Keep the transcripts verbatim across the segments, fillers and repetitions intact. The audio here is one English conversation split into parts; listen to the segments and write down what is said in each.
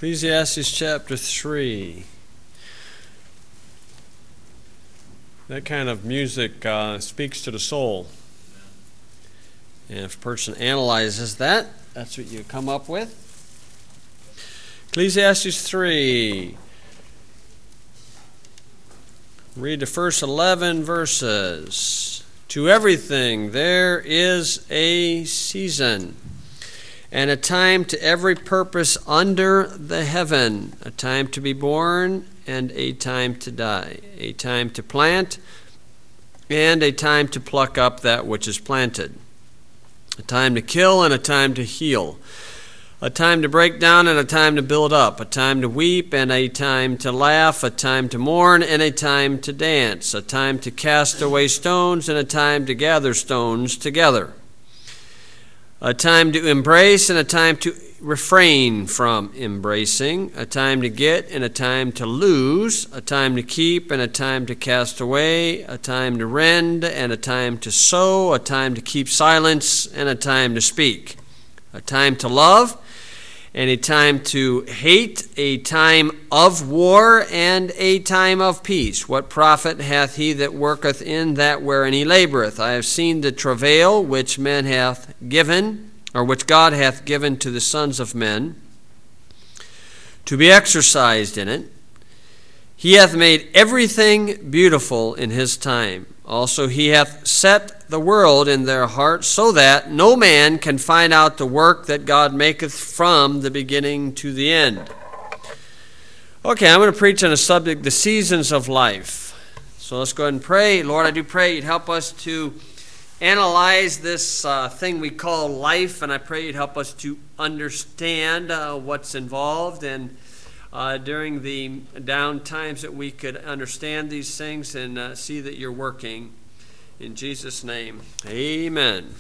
Ecclesiastes chapter three. That kind of music uh, speaks to the soul. And if a person analyzes that, that's what you come up with. Ecclesiastes three. Read the first eleven verses. To everything there is a season, and a time to every purpose under the heaven, a time to be born and a time to die, a time to plant and a time to pluck up that which is planted, a time to kill and a time to heal, a time to break down and a time to build up, a time to weep and a time to laugh, a time to mourn and a time to dance, a time to cast away stones and a time to gather stones together, a time to embrace and a time to refrain from embracing, a time to get and a time to lose, a time to keep and a time to cast away, a time to rend and a time to sow, a time to keep silence and a time to speak, a time to love and a time to hate, a time of war and a time of peace. What profit hath he that worketh in that wherein he laboureth? I have seen the travail which men hath given, or which God hath given to the sons of men, to be exercised in it. He hath made everything beautiful in his time. Also he hath set the world in their heart, so that no man can find out the work that God maketh from the beginning to the end. Okay, I'm going to preach on the subject, the seasons of life. So let's go ahead and pray. Lord, I do pray you'd help us to analyze this uh, thing we call life, and I pray you'd help us to understand uh, what's involved, and uh, during the down times that we could understand these things and uh, see that you're working. In Jesus' name, amen.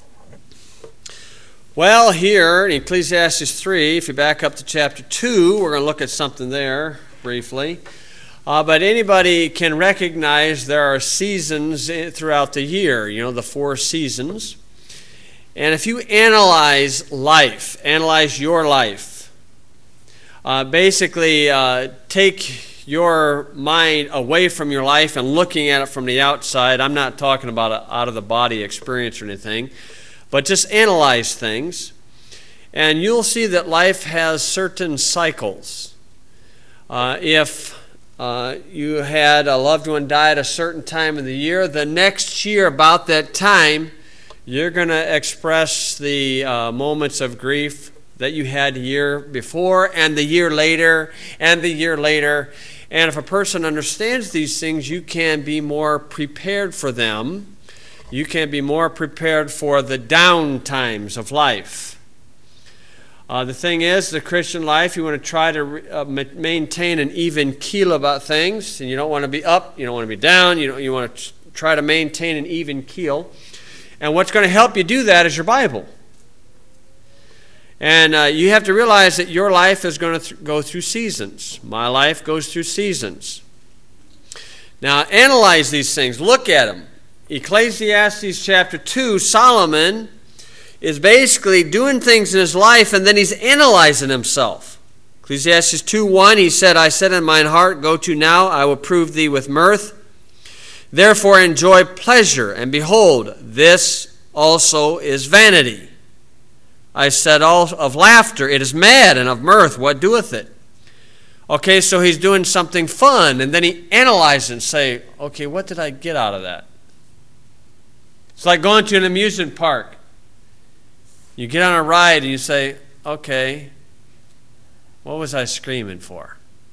Well, here in Ecclesiastes three, if you back up to chapter two, we're going to look at something there briefly. Uh, but anybody can recognize there are seasons throughout the year, you know, the four seasons. And if you analyze life, analyze your life, uh, basically uh, take your mind away from your life and looking at it from the outside. I'm not talking about an out-of-the-body experience or anything, but just analyze things. And you'll see that life has certain cycles. Uh, if Uh, you had a loved one die at a certain time of the year, the next year about that time, you're going to express the uh, moments of grief that you had the year before and the year later and the year later. And if a person understands these things, you can be more prepared for them. You can be more prepared for the down times of life. Uh, the thing is, the Christian life, you want to try to uh, ma- maintain an even keel about things, and you don't want to be up, you don't want to be down, you don't, you want to try to maintain an even keel. And what's going to help you do that is your Bible. And uh, you have to realize that your life is going to th- go through seasons. My life goes through seasons. Now, analyze these things. Look at them. Ecclesiastes chapter two, Solomon is basically doing things in his life, and then he's analyzing himself. Ecclesiastes two one, he said, I said in mine heart, go to now, I will prove thee with mirth. Therefore enjoy pleasure, and behold, this also is vanity. I said all of laughter, it is mad, and of mirth, what doeth it? Okay, so he's doing something fun, and then he analyzes and say, okay, what did I get out of that? It's like going to an amusement park. You get on a ride and you say, okay, what was I screaming for?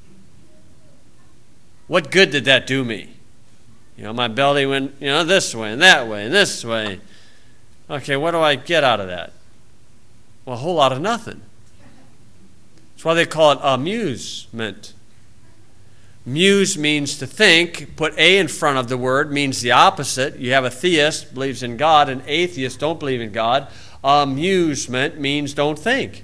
What good did that do me? You know, my belly went, you know, this way and that way and this way. Okay, what do I get out of that? Well, a whole lot of nothing. That's why they call it amusement. Muse means to think. Put a in front of the word means the opposite. You have a theist, believes in God, and atheists don't believe in God. Amusement means don't think.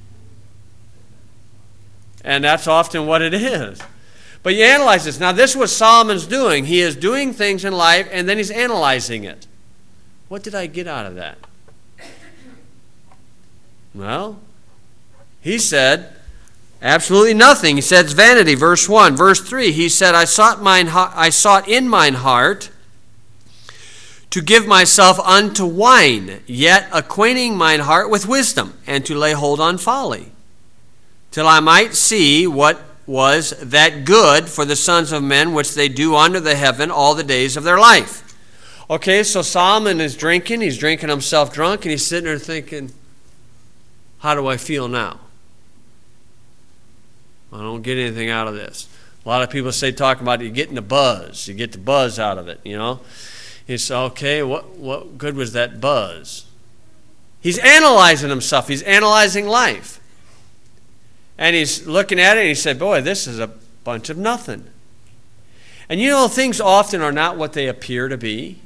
And that's often what it is. But you analyze this. Now, this is what Solomon's doing. He is doing things in life, and then he's analyzing it. What did I get out of that? Well, he said, Absolutely nothing. He said it's vanity. Verse one. Verse three, he said, I sought, mine, I sought in mine heart to give myself unto wine, yet acquainting mine heart with wisdom, and to lay hold on folly, till I might see what was that good for the sons of men which they do under the heaven all the days of their life. Okay, so Solomon is drinking. He's drinking himself drunk, and he's sitting there thinking, how do I feel now? I don't get anything out of this. A lot of people say, talking about you getting the buzz. You get the buzz out of it, you know. He said, okay, what, what good was that buzz? He's analyzing himself. He's analyzing life. And he's looking at it and he said, boy, this is a bunch of nothing. And you know, things often are not what they appear to be.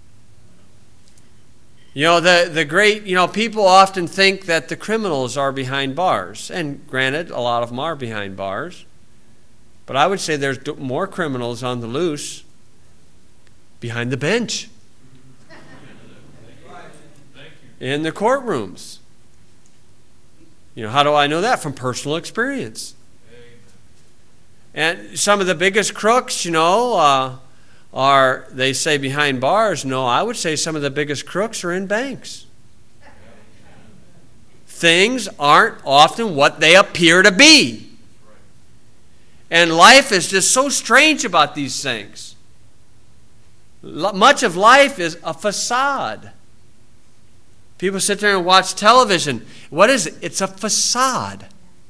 You know, the, the great, you know, people often think that the criminals are behind bars. And granted, a lot of them are behind bars. But I would say there's more criminals on the loose behind the bench, in the courtrooms. You know, how do I know that? From personal experience. And some of the biggest crooks, you know, uh, are, they say behind bars. No, I would say some of the biggest crooks are in banks. Things aren't often what they appear to be. And life is just so strange about these things. Much of life is a facade. People sit there and watch television. What is it? It's a facade.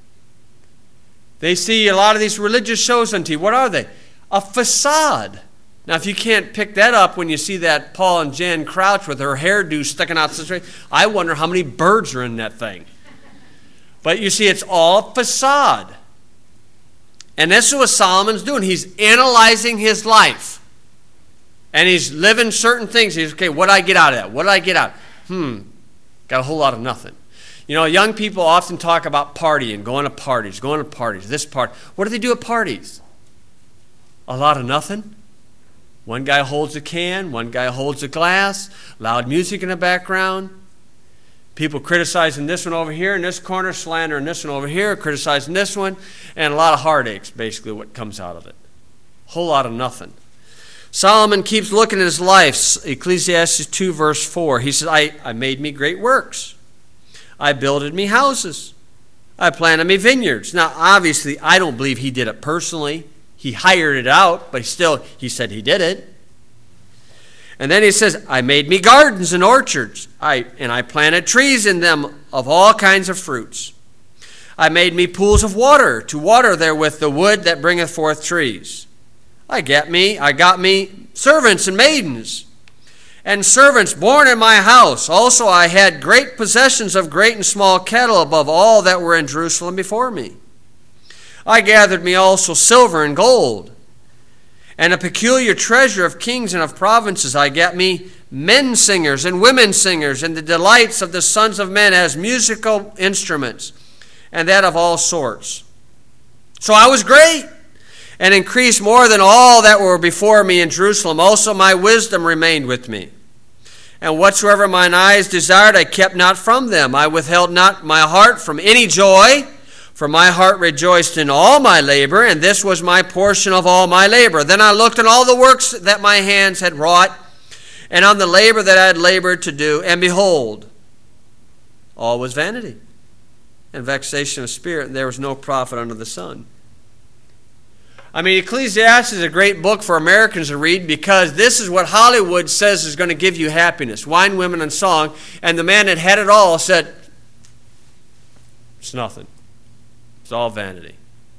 They see a lot of these religious shows on T V. What are they? A facade. Now, if you can't pick that up when you see that Paul and Jan Crouch with her hairdo sticking out straight, I wonder how many birds are in that thing. But you see, it's all facade. And this is what Solomon's doing. He's analyzing his life. And he's living certain things. He's, okay, what did I get out of that? What did I get out? Hmm, got a whole lot of nothing. You know, young people often talk about partying, going to parties, going to parties, this part. What do they do at parties? A lot of nothing. One guy holds a can, one guy holds a glass, loud music in the background. People criticizing this one over here in this corner, slandering this one over here, criticizing this one, and a lot of heartaches, basically what comes out of it. A whole lot of nothing. Solomon keeps looking at his life. Ecclesiastes two, verse four. He says, I, I made me great works. I builded me houses. I planted me vineyards. Now, obviously, I don't believe he did it personally. He hired it out, but still, he said he did it. And then he says, I made me gardens and orchards. I, and I planted trees in them of all kinds of fruits. I made me pools of water to water therewith the wood that bringeth forth trees. I got me, I got me servants and maidens, and servants born in my house. Also I had great possessions of great and small cattle above all that were in Jerusalem before me. I gathered me also silver and gold, and a peculiar treasure of kings and of provinces. I got me men singers and women singers, and the delights of the sons of men as musical instruments, and that of all sorts. So I was great, and increased more than all that were before me in Jerusalem. Also my wisdom remained with me. And whatsoever mine eyes desired, I kept not from them. I withheld not my heart from any joy, for my heart rejoiced in all my labor, and this was my portion of all my labor. Then I looked on all the works that my hands had wrought, and on the labor that I had labored to do, and behold, all was vanity and vexation of spirit, and there was no profit under the sun. I mean, Ecclesiastes is a great book for Americans to read because this is what Hollywood says is going to give you happiness. Wine, women, and song. And the man that had it all said, it's nothing. It's all vanity.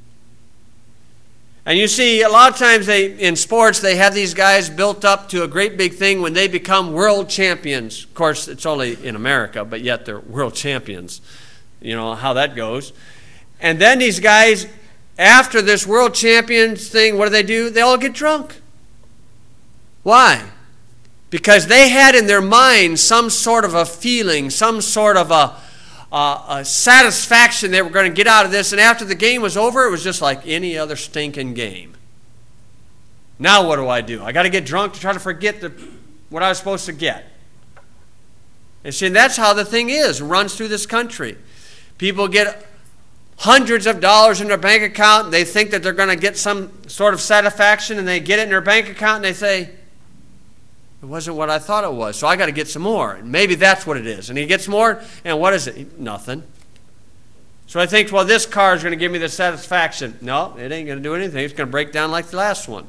And you see, a lot of times they in sports, they have these guys built up to a great big thing when they become world champions. Of course, it's only in America, but yet they're world champions. You know how that goes. And then these guys, after this world champions thing, what do they do? They all get drunk. Why? Because they had in their mind some sort of a feeling, some sort of a, a, a satisfaction they were going to get out of this. And after the game was over, it was just like any other stinking game. Now what do I do? I got to get drunk to try to forget the, what I was supposed to get. And see, that's how the thing is. It runs through this country. People get hundreds of dollars in their bank account. They think that they're going to get some sort of satisfaction, and they get it in their bank account, and they say, it wasn't what I thought it was, so I got to get some more. And maybe that's what it is. And he gets more, and what is it? Nothing. So I think, well, this car is going to give me the satisfaction. No, it ain't going to do anything. It's going to break down like the last one.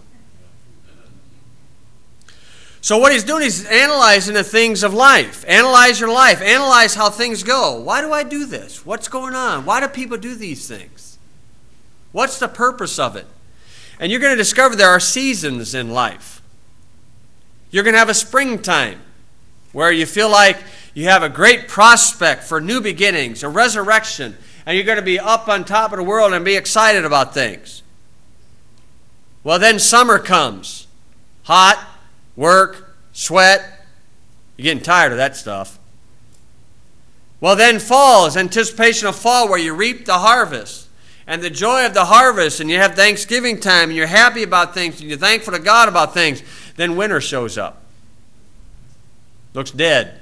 So what he's doing is analyzing the things of life. Analyze your life. Analyze how things go. Why do I do this? What's going on? Why do people do these things? What's the purpose of it? And you're going to discover there are seasons in life. You're going to have a springtime where you feel like you have a great prospect for new beginnings, a resurrection, and you're going to be up on top of the world and be excited about things. Well, then summer comes. Hot, work, sweat. You're getting tired of that stuff. Well, then fall is anticipation of fall, where you reap the harvest and the joy of the harvest, and you have Thanksgiving time, and you're happy about things, and you're thankful to God about things. Then winter shows up. Looks dead.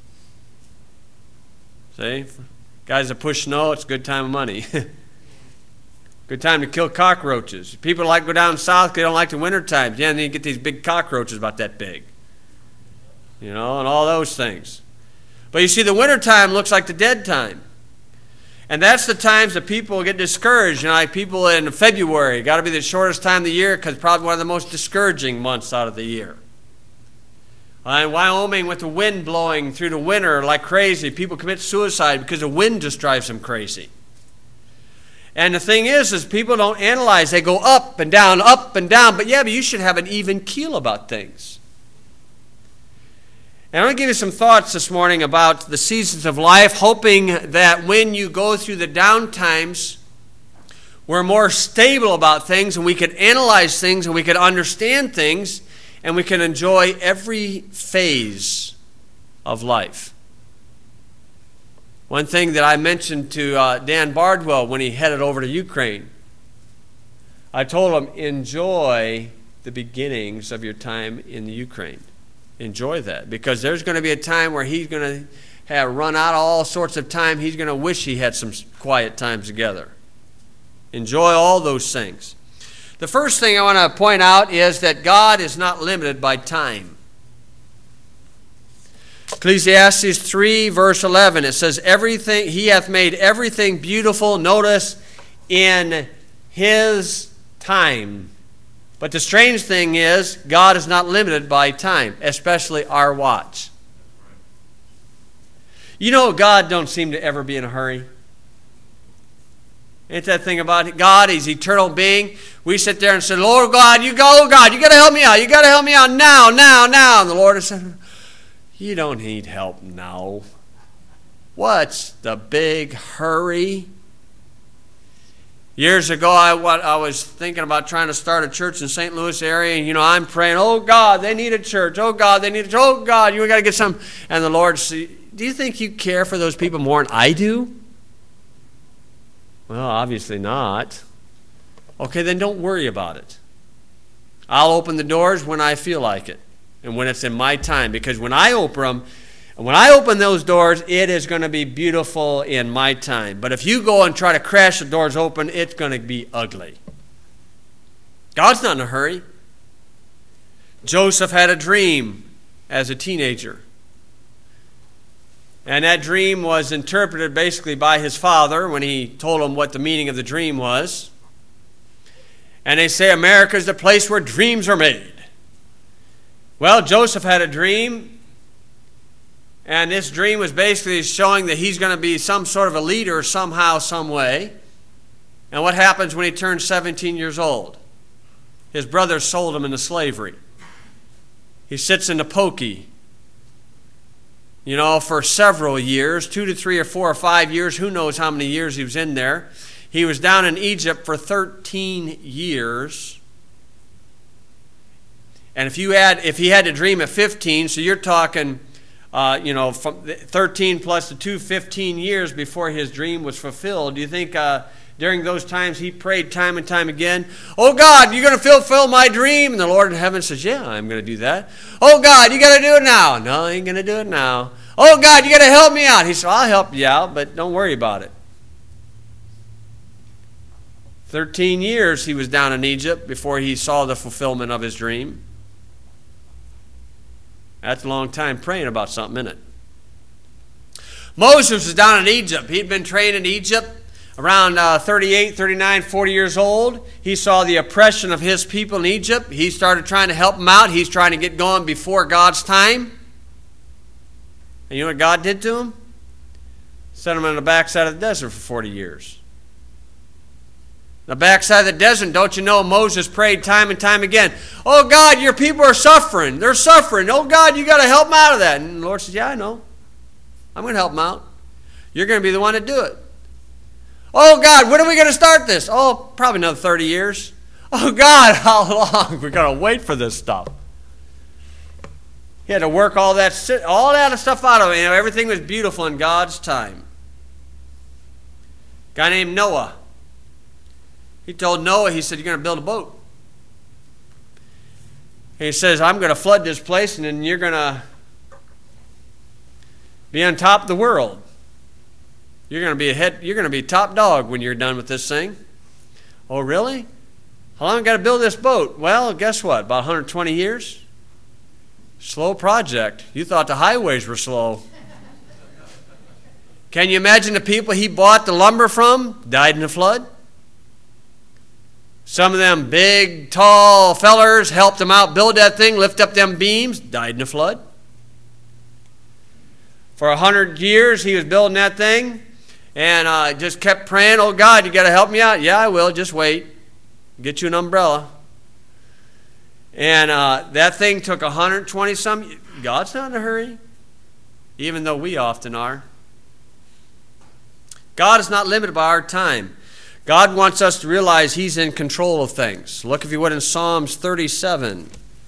See? Guys that push snow, it's a good time of money. Good time to kill cockroaches. People like to go down south, they don't like the winter times. Yeah, and then you get these big cockroaches about that big. You know, and all those things. But you see, the winter time looks like the dead time. And that's the times that people get discouraged. You know, like people in February, got to be the shortest time of the year because probably one of the most discouraging months out of the year. In Wyoming, with the wind blowing through the winter like crazy, people commit suicide because the wind just drives them crazy. And the thing is, is people don't analyze. They go up and down, up and down. But yeah, but you should have an even keel about things. And I'm going to give you some thoughts this morning about the seasons of life, hoping that when you go through the down times, we're more stable about things, and we can analyze things, and we can understand things, and we can enjoy every phase of life. One thing that I mentioned to uh, Dan Bardwell when he headed over to Ukraine, I told him, enjoy the beginnings of your time in the Ukraine. Enjoy that, because there's going to be a time where he's going to have run out of all sorts of time. He's going to wish he had some quiet times together. Enjoy all those things. The first thing I want to point out is that God is not limited by time. Ecclesiastes three, verse eleven, it says, "Everything He hath made everything beautiful," notice, "in His time." But the strange thing is, God is not limited by time, especially our watch. You know, God don't seem to ever be in a hurry. Ain't that thing about it? God, He's eternal being. We sit there and say, Lord God, you go, oh God, you got to help me out. You got to help me out now, now, now. And the Lord has said, you don't need help now. What's the big hurry? Years ago, I, what, I was thinking about trying to start a church in Saint Louis area, and, you know, I'm praying, oh, God, they need a church. Oh, God, they need a church. Oh, God, you got to get some. And the Lord said, do you think you care for those people more than I do? Well, obviously not. Okay, then don't worry about it. I'll open the doors when I feel like it and when it's in my time, because when I open them, And when I open those doors, it is going to be beautiful in my time. But if you go and try to crash the doors open, it's going to be ugly. God's not in a hurry. Joseph had a dream as a teenager. And that dream was interpreted basically by his father when he told him what the meaning of the dream was. And they say America is the place where dreams are made. Well, Joseph had a dream. And this dream was basically showing that he's going to be some sort of a leader somehow, some way. And what happens when he turns seventeen years old? His brothers sold him into slavery. He sits in the pokey, you know, for several years, two to three or four or five years. Who knows how many years he was in there. He was down in Egypt for thirteen years. And if you add, if he had to dream at fifteen, so you're talking... Uh, you know, from thirteen plus the two, fifteen years before his dream was fulfilled. Do you think uh, during those times he prayed time and time again, oh God, you're going to fulfill my dream? And the Lord in heaven says, yeah, I'm going to do that. Oh God, you got to do it now. No, I ain't going to do it now. Oh God, you got to help me out. He said, I'll help you out, but don't worry about it. Thirteen years he was down in Egypt before he saw the fulfillment of his dream. That's a long time praying about something, isn't it? Moses was down in Egypt. He'd been trained in Egypt around uh, thirty-eight, thirty-nine, forty years old. He saw the oppression of his people in Egypt. He started trying to help them out. He's trying to get going before God's time. And you know what God did to him? Sent him on the backside of the desert for forty years. The backside of the desert, don't you know, Moses prayed time and time again, oh God, your people are suffering. They're suffering. Oh God, you got to help them out of that. And the Lord says, yeah, I know. I'm going to help them out. You're going to be the one to do it. Oh God, when are we going to start this? Oh, probably another thirty years. Oh God, how long? We're going to wait for this stuff. He had to work all that, all that stuff out of it. You know, everything was beautiful in God's time. A guy named Noah. He told Noah, he said, you're going to build a boat. And he says, I'm going to flood this place, and then you're going to be on top of the world. You're going to be a head, you're going to be top dog when you're done with this thing. Oh, really? How long have I got to build this boat? Well, guess what? About one hundred twenty years? Slow project. You thought the highways were slow. Can you imagine the people he bought the lumber from died in the flood? Some of them big, tall fellers helped him out build that thing, lift up them beams, died in the flood. For a hundred years, he was building that thing, and uh, just kept praying, oh God, you got to help me out. Yeah, I will. Just wait. Get you an umbrella. And uh, that thing took one hundred twenty some. God's not in a hurry, even though we often are. God is not limited by our time. God wants us to realize He's in control of things. Look, if you would, in Psalms thirty-seven.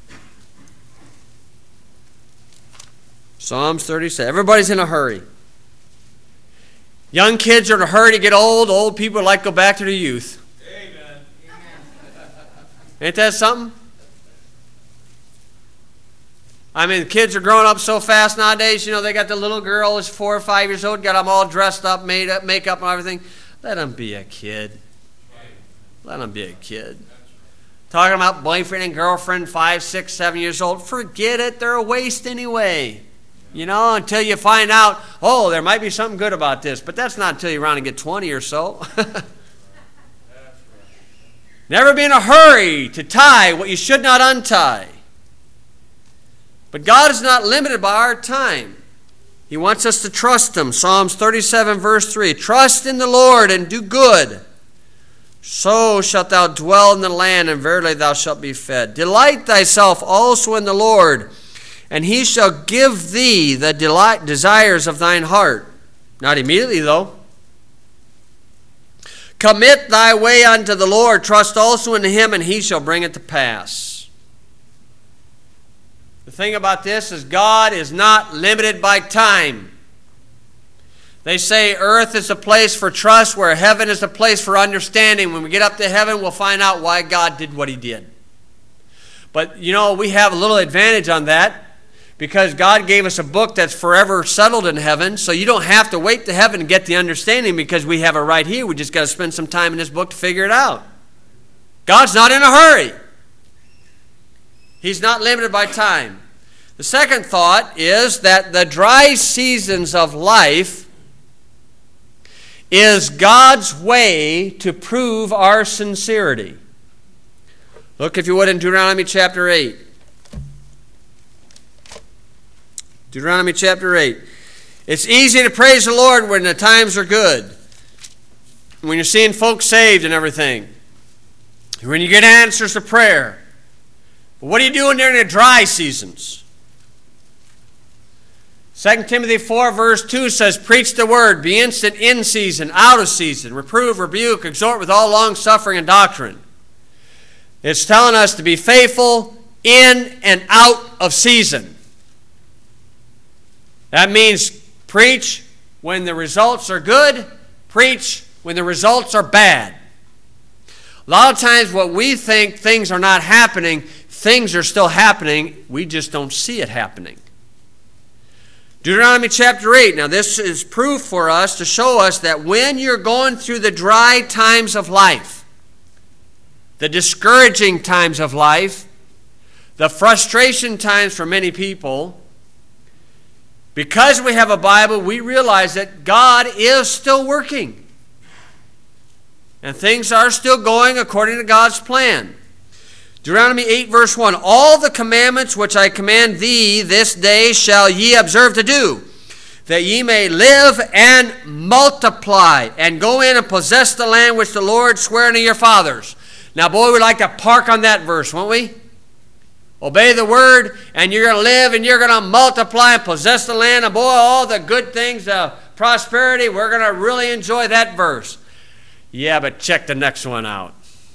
Psalms thirty-seven. Everybody's in a hurry. Young kids are in a hurry to get old. Old people like to go back to their youth. Amen. Ain't that something? I mean, the kids are growing up so fast nowadays. You know, they got the little girl who's four or five years old, got them all dressed up, made up, makeup and everything. Let them be a kid. Let them be a kid. Talking about boyfriend and girlfriend, five, six, seven years old. Forget it. They're a waste anyway. You know, until you find out, oh, there might be something good about this. But that's not until you're around and get twenty or so. Never be in a hurry to tie what you should not untie. But God is not limited by our time. He wants us to trust Him. Psalms thirty-seven, verse three. Trust in the Lord and do good. So shalt thou dwell in the land, and verily thou shalt be fed. Delight thyself also in the Lord, and He shall give thee the delight, desires of thine heart. Not immediately, though. Commit thy way unto the Lord. Trust also in Him, and He shall bring it to pass. The thing about this is God is not limited by time. They say earth is a place for trust, where heaven is a place for understanding. When we get up to heaven, we'll find out why God did what He did. But, you know, we have a little advantage on that, because God gave us a book that's forever settled in heaven, so you don't have to wait to heaven to get the understanding, because we have it right here. We just got to spend some time in this book to figure it out. God's not in a hurry. He's not limited by time. The second thought is that the dry seasons of life is God's way to prove our sincerity. Look, if you would, in Deuteronomy chapter eight. Deuteronomy chapter eight. It's easy to praise the Lord when the times are good, when you're seeing folks saved and everything, when you get answers to prayer. But what are you doing during the dry seasons? Second Timothy four, verse two says, preach the word, be instant in season, out of season, reprove, rebuke, exhort with all long suffering and doctrine. It's telling us to be faithful in and out of season. That means preach when the results are good, preach when the results are bad. A lot of times what we think things are not happening, things are still happening, we just don't see it happening. Deuteronomy chapter eight. Now this is proof for us to show us that when you're going through the dry times of life, the discouraging times of life, the frustration times for many people, because we have a Bible, we realize that God is still working. And things are still going according to God's plan. Deuteronomy eight verse one, all the commandments which I command thee this day shall ye observe to do, that ye may live and multiply, and go in and possess the land which the Lord sware unto your fathers. Now, boy, we'd like to park on that verse, won't we? Obey the word, and you're going to live, and you're going to multiply and possess the land. And boy, all the good things, the prosperity, we're going to really enjoy that verse. Yeah, but check the next one out.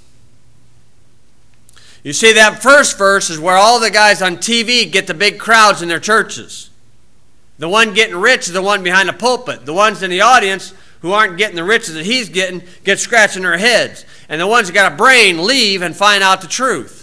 You see, that first verse is where all the guys on T V get the big crowds in their churches. The one getting rich is the one behind the pulpit. The ones in the audience who aren't getting the riches that he's getting get scratching their heads. And the ones that got a brain leave and find out the truth.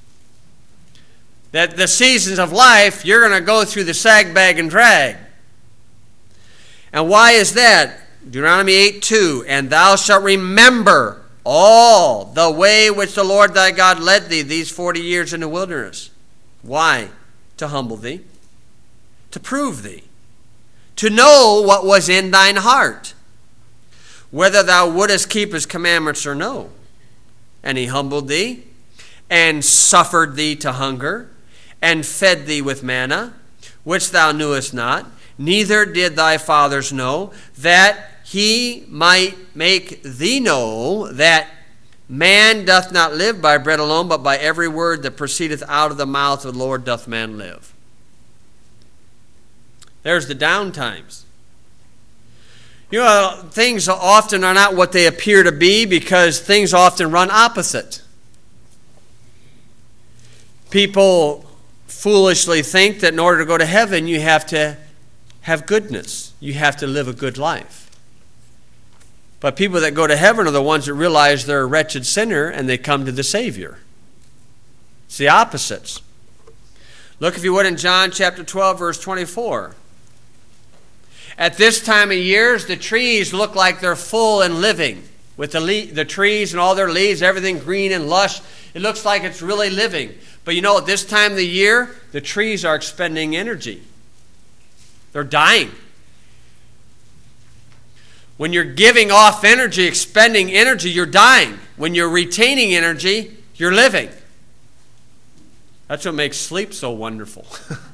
That the seasons of life, you're going to go through the sag, bag, and drag. And why is that? Deuteronomy eight two, and thou shalt remember all the way which the Lord thy God led thee these forty years in the wilderness. Why? To humble thee, to prove thee, to know what was in thine heart, whether thou wouldest keep his commandments or no. And he humbled thee, and suffered thee to hunger, and fed thee with manna, which thou knewest not, neither did thy fathers know, that he might make thee know that man doth not live by bread alone, but by every word that proceedeth out of the mouth of the Lord doth man live. There's the down times. You know, things often are not what they appear to be because things often run opposite. People foolishly think that in order to go to heaven, you have to have goodness. You have to live a good life. But people that go to heaven are the ones that realize they're a wretched sinner and they come to the Savior. It's the opposites. Look, if you would, in John chapter twelve, verse twenty-four. At this time of years, the trees look like they're full and living. With the, le- the trees and all their leaves, everything green and lush. It looks like it's really living. But you know, at this time of the year, the trees are expending energy. They're dying. When you're giving off energy, expending energy, you're dying. When you're retaining energy, you're living. That's what makes sleep so wonderful.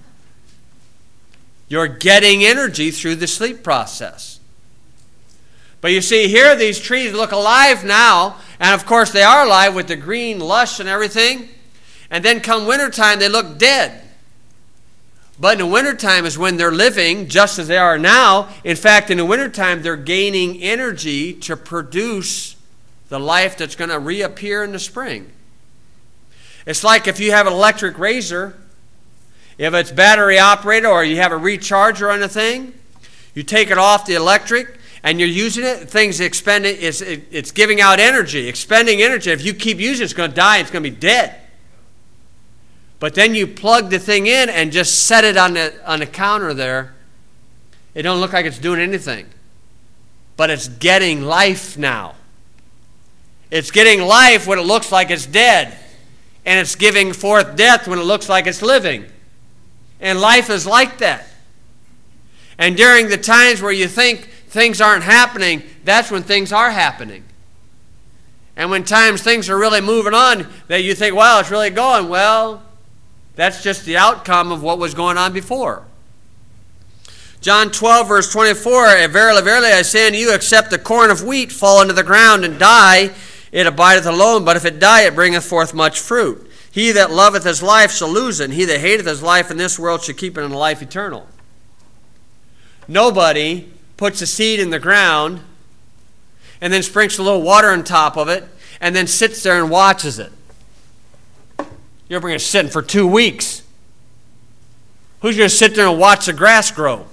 You're getting energy through the sleep process. But you see, here these trees look alive now, and of course they are alive with the green lush and everything. And then come wintertime, they look dead. But in the wintertime is when they're living just as they are now. In fact, in the wintertime, they're gaining energy to produce the life that's going to reappear in the spring. It's like if you have an electric razor, if it's battery operated or you have a recharger on the thing, you take it off the electric and you're using it, things expend it, it's, it, it's giving out energy, expending energy. If you keep using it, it's going to die, it's going to be dead. But then you plug the thing in and just set it on the, on the counter there. It don't look like it's doing anything. But it's getting life now. It's getting life when it looks like it's dead. And it's giving forth death when it looks like it's living. And life is like that. And during the times where you think things aren't happening, that's when things are happening. And when times things are really moving on, that you think, well, it's really going, well, that's just the outcome of what was going on before. John twelve, verse twenty-four, verily, verily, I say unto you, except the corn of wheat fall into the ground and die, it abideth alone, but if it die, it bringeth forth much fruit. He that loveth his life shall lose it, and he that hateth his life in this world shall keep it in life eternal. Nobody puts a seed in the ground and then sprinkles a little water on top of it and then sits there and watches it. You're going to sit for two weeks. Who's going to sit there and watch the grass grow?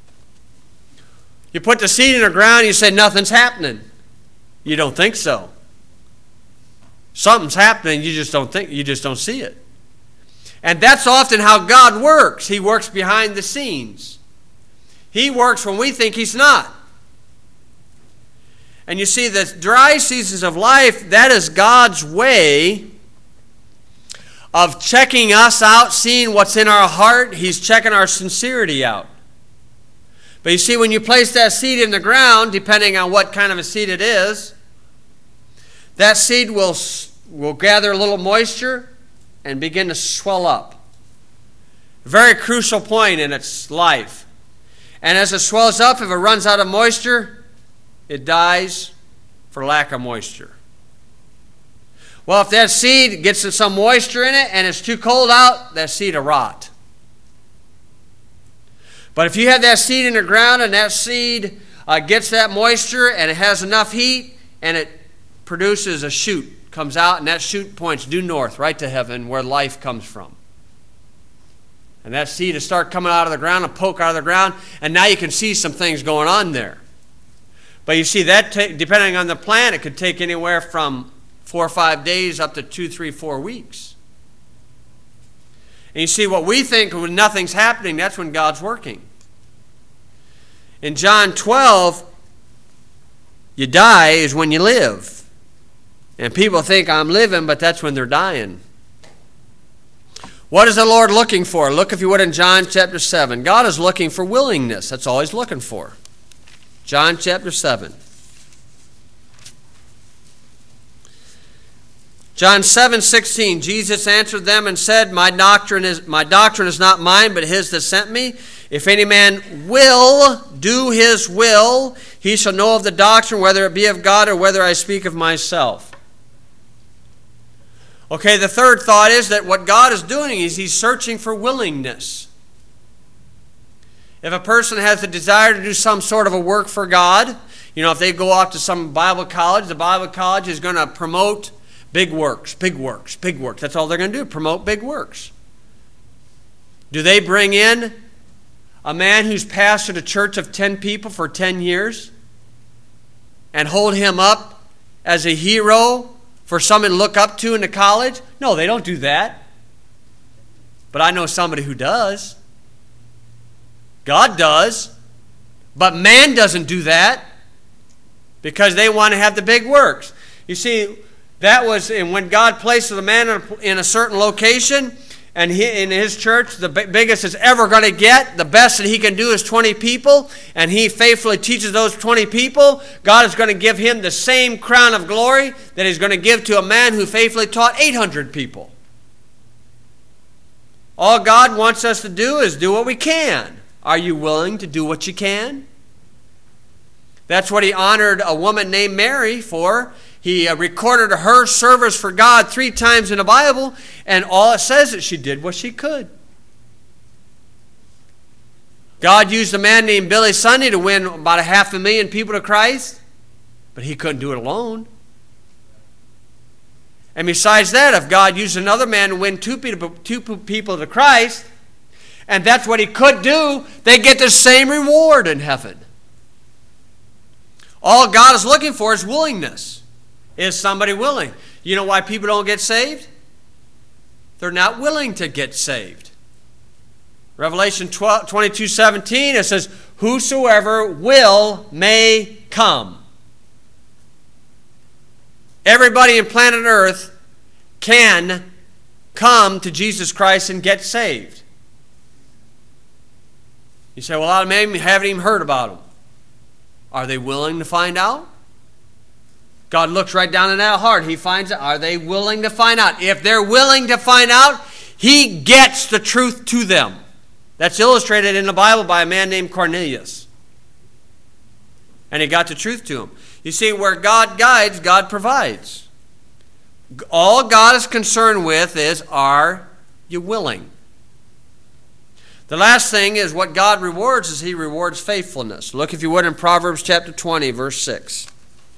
You put the seed in the ground and you say nothing's happening. You don't think so. Something's happening, you just don't think, you just don't see it. And that's often how God works. He works behind the scenes. He works when we think he's not. And you see, the dry seasons of life, that is God's way of checking us out, seeing what's in our heart. He's checking our sincerity out. But you see, when you place that seed in the ground, depending on what kind of a seed it is, that seed will, will gather a little moisture and begin to swell up. A very crucial point in its life. And as it swells up, if it runs out of moisture, it dies for lack of moisture. Well, if that seed gets some moisture in it and it's too cold out, that seed will rot. But if you have that seed in the ground and that seed uh, gets that moisture and it has enough heat and it produces a shoot, comes out, and that shoot points due north, right to heaven, where life comes from. And that seed will start coming out of the ground and poke out of the ground, and now you can see some things going on there. But you see, that ta- depending on the plant, it could take anywhere from four or five days up to two, three, four weeks. And you see, what we think when nothing's happening, that's when God's working. In John twelve, you die is when you live. And people think I'm living, but that's when they're dying. What is the Lord looking for? Look, if you would, in John chapter seven. God is looking for willingness. That's all He's looking for. John chapter seven. John seven sixteen. Jesus answered them and said, My doctrine is my doctrine is not mine, but His that sent me. If any man will do His will, he shall know of the doctrine, whether it be of God or whether I speak of myself. Okay, the third thought is that what God is doing is He's searching for willingness. If a person has the desire to do some sort of a work for God, you know, if they go off to some Bible college, the Bible college is going to promote big works, big works, big works. That's all they're going to do, promote big works. Do they bring in a man who's pastored a church of ten people for ten years and hold him up as a hero for someone to look up to in the college? No, they don't do that. But I know somebody who does. God does. But man doesn't do that because they want to have the big works. You see, that was in when God places a man in a certain location, and he, in his church, the biggest it's ever going to get, the best that he can do is twenty people, and he faithfully teaches those twenty people, God is going to give him the same crown of glory that He's going to give to a man who faithfully taught eight hundred people. All God wants us to do is do what we can. Are you willing to do what you can? That's what He honored a woman named Mary for. He recorded her service for God three times in the Bible, and all it says is she did what she could. God used a man named Billy Sunday to win about a half a million people to Christ, but He couldn't do it alone. And besides that, if God used another man to win two people, two people to Christ, and that's what He could do, they get the same reward in heaven. All God is looking for is willingness. Is somebody willing? You know why people don't get saved? They're not willing to get saved. Revelation twenty-two seventeen, it says, whosoever will may come. Everybody in planet Earth can come to Jesus Christ and get saved. You say, well, a lot of men haven't even heard about Him. Are they willing to find out? God looks right down in that heart. He finds out. Are they willing to find out? If they're willing to find out, He gets the truth to them. That's illustrated in the Bible by a man named Cornelius. And he got the truth to him. You see, where God guides, God provides. All God is concerned with is, are you willing? The last thing is what God rewards is He rewards faithfulness. Look, if you would, in Proverbs chapter twenty, verse six.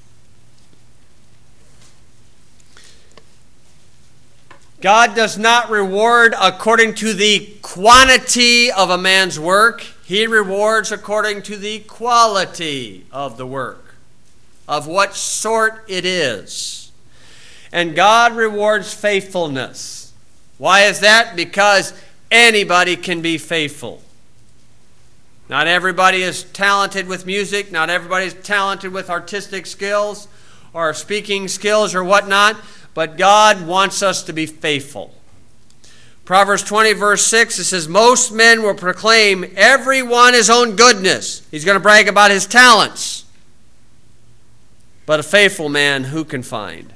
God does not reward according to the quantity of a man's work. He rewards according to the quality of the work, of what sort it is. And God rewards faithfulness. Why is that? Because anybody can be faithful. Not everybody is talented with music. Not everybody is talented with artistic skills or speaking skills or whatnot. But God wants us to be faithful. Proverbs twenty, verse six, it says, most men will proclaim every one his own goodness. He's going to brag about his talents. But a faithful man, who can find?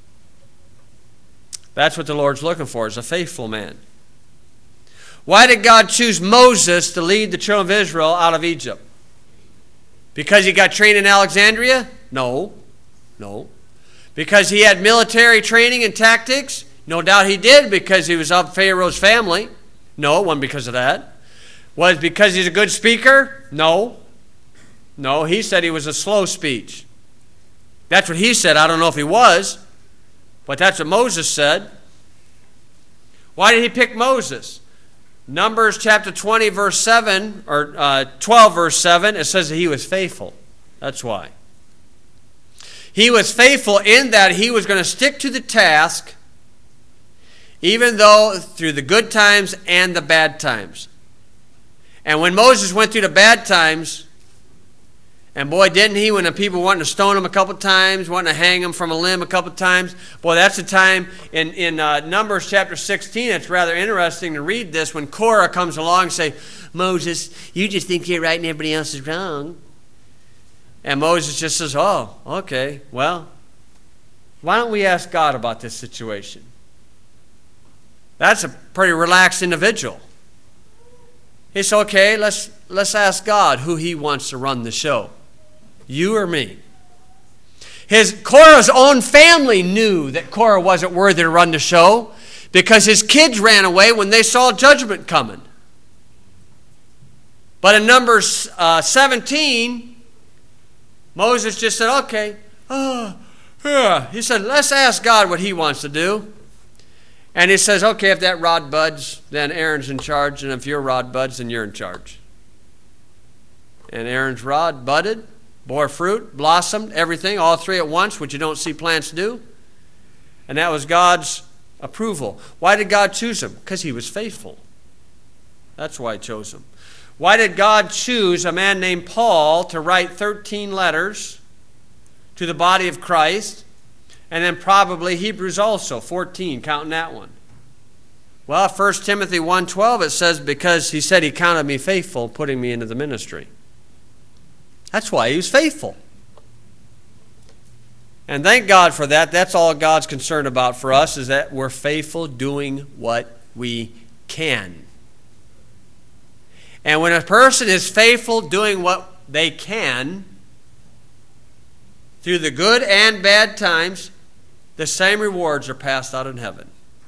That's what the Lord's looking for, is a faithful man. Why did God choose Moses to lead the children of Israel out of Egypt? Because he got trained in Alexandria? No. No. Because he had military training and tactics? No doubt he did, because he was of Pharaoh's family. No, it wasn't because of that. Was it because he's a good speaker? No. No, he said he was a slow speech. That's what he said. I don't know if he was, but that's what Moses said. Why did he pick Moses? Numbers chapter twenty, verse seven, or uh, twelve, verse seven, it says that he was faithful. That's why. He was faithful in that he was going to stick to the task, even though through the good times and the bad times. And when Moses went through the bad times, and boy, didn't he, when the people wanted to stone him a couple times, wanting to hang him from a limb a couple times. Boy, that's the time in, in uh, Numbers chapter sixteen. It's rather interesting to read this when Korah comes along and say, Moses, you just think you're right and everybody else is wrong. And Moses just says, oh, okay, well, why don't we ask God about this situation? That's a pretty relaxed individual. He said, okay, let's, let's ask God who he wants to run the show. You or me? His Korah's own family knew that Korah wasn't worthy to run the show because his kids ran away when they saw judgment coming. But in Numbers uh, seventeen, Moses just said, okay, oh, yeah. He said, let's ask God what he wants to do. And he says, okay, if that rod buds, then Aaron's in charge, and if your rod buds, then you're in charge. And Aaron's rod budded, bore fruit, blossomed, everything, all three at once, which you don't see plants do. And that was God's approval. Why did God choose him? Because he was faithful. That's why he chose him. Why did God choose a man named Paul to write thirteen letters to the body of Christ? And then probably Hebrews also, fourteen, counting that one. Well, First Timothy one twelve, it says, because he said he counted me faithful, putting me into the ministry. That's why he was faithful. And thank God for that. That's all God's concerned about for us, is that we're faithful doing what we can. And when a person is faithful doing what they can, through the good and bad times, the same rewards are passed out in heaven.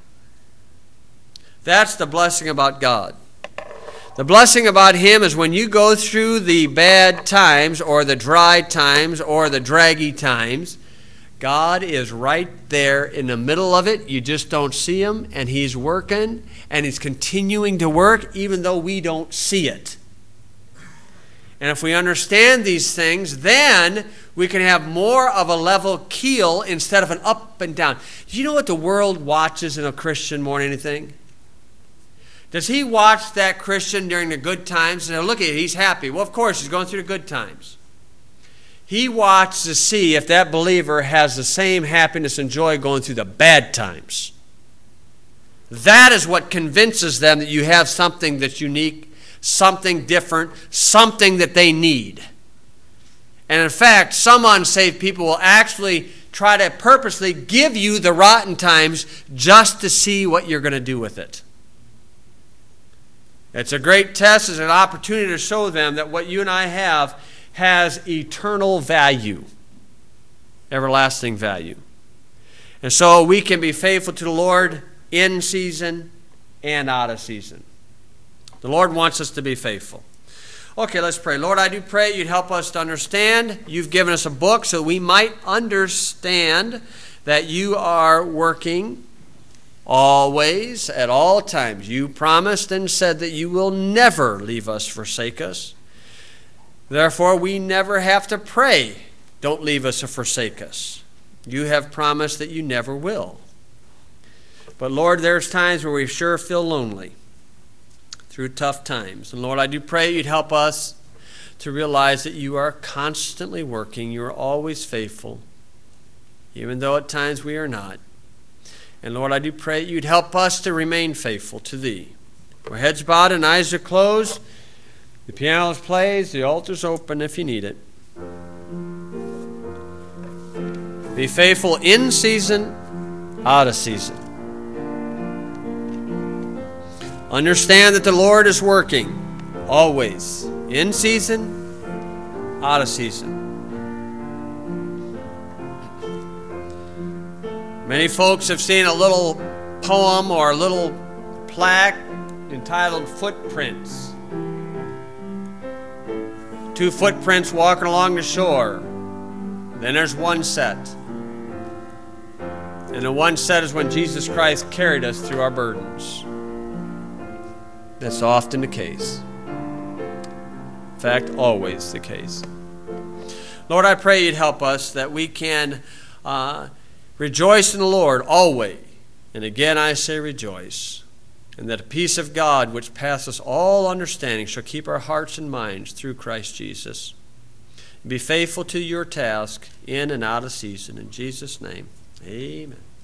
That's the blessing about God. The blessing about him is when you go through the bad times or the dry times or the draggy times, God is right there in the middle of it. You just don't see him, and he's working, and he's continuing to work even though we don't see it. And if we understand these things, then we can have more of a level keel instead of an up and down. Do you know what the world watches in a Christian more than anything? Does he watch that Christian during the good times? And look at it, he's happy. Well, of course, he's going through the good times. He watches to see if that believer has the same happiness and joy going through the bad times. That is what convinces them that you have something that's unique, something different, something that they need. And in fact, some unsaved people will actually try to purposely give you the rotten times just to see what you're going to do with it. It's a great test. It's an opportunity to show them that what you and I have has eternal value, everlasting value. And so we can be faithful to the Lord in season and out of season. The Lord wants us to be faithful. Okay, let's pray. Lord, I do pray you'd help us to understand. You've given us a book so we might understand that you are working always, at all times. You promised and said that you will never leave us, forsake us. Therefore, we never have to pray, don't leave us or forsake us. You have promised that you never will. But Lord, there's times where we sure feel lonely. through tough times. And Lord, I do pray you'd help us to realize that you are constantly working. You are always faithful, even though at times we are not. And Lord, I do pray you'd help us to remain faithful to thee. Our heads bowed and eyes are closed. The piano plays, the altar's open if you need it. Be faithful in season, out of season. Understand that the Lord is working always, in season, out of season. Many folks have seen a little poem or a little plaque entitled Footprints. Two footprints walking along the shore. Then there's one set. And the one set is when Jesus Christ carried us through our burdens. That's often the case. In fact, always the case. Lord, I pray you'd help us that we can uh, rejoice in the Lord always. And again I say rejoice. And that the peace of God, which passeth all understanding, shall keep our hearts and minds through Christ Jesus. Be faithful to your task in and out of season. In Jesus' name, amen.